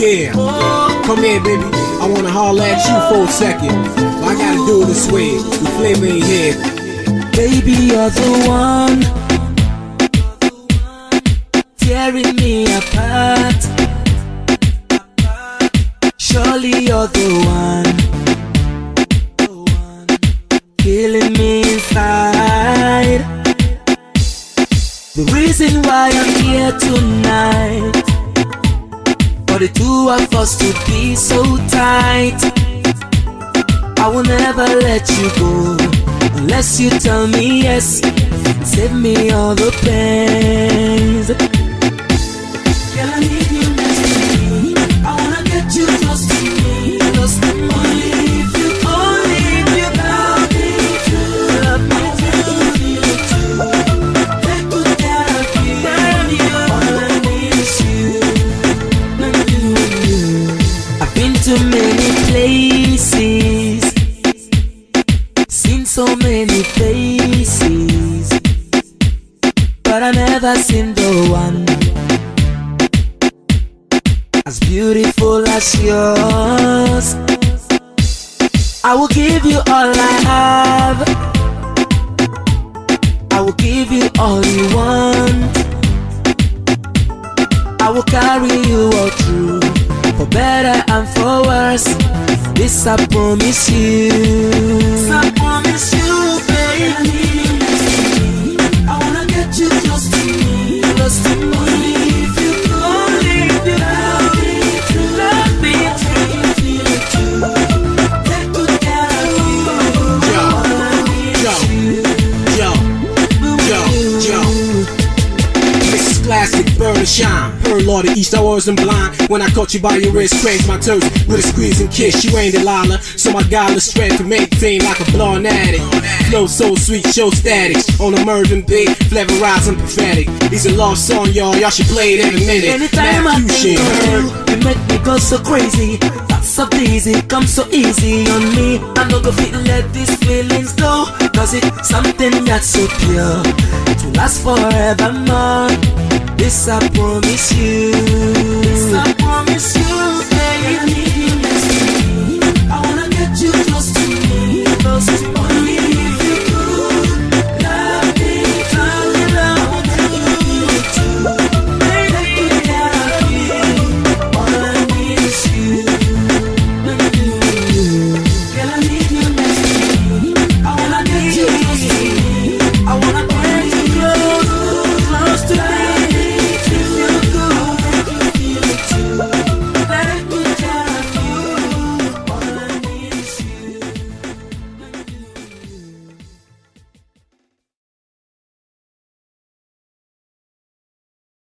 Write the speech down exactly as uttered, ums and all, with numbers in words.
Yeah, come here, baby. I wanna holler at you for a second, but I gotta do it this way. The flavor ain't here. Baby, you're the one tearing me apart. Surely you're the one killing me inside. The reason why I'm here tonight, for the two of us to be so tight. I will never let you go unless you tell me yes, save me all the pains. Girl, I need you next to me. I wanna get you close to me, close to me. Only if you, only if you love me true, love me true, feel it too. Take good care of you, all I need is you, and you, and you. I've been to many places, seen so many faces, but I never seen the one as beautiful as yours. I will give you all I have, I will give you all you want. I will carry you all through, for better and for worse. This I promise you. This I promise you, baby. I need you next to me. I wanna get you close to me, close to me. Only if you, only if you love me true, love me true, feel it too. Take good care of you. Yo, All I need yo, is you. yo, yo, yo. This is classic, burn and shine. Pearl of the East, I wasn't blind when I caught you by your wrist, cranked my toes with a squeeze and kiss. You ain't Delilah, so my godless strength can maintain like a blonde addict. Flow so sweet, show statics on a Mervyn beat, flavorizing prophetic. These are love song, y'all. Y'all should play it every minute. Anytime I think of you, you make me go so crazy. That's so easy, come so easy on me. I'm not gonna fit let these feelings go, cause it's something that's so pure, it will last forevermore. This I promise you. This I promise you.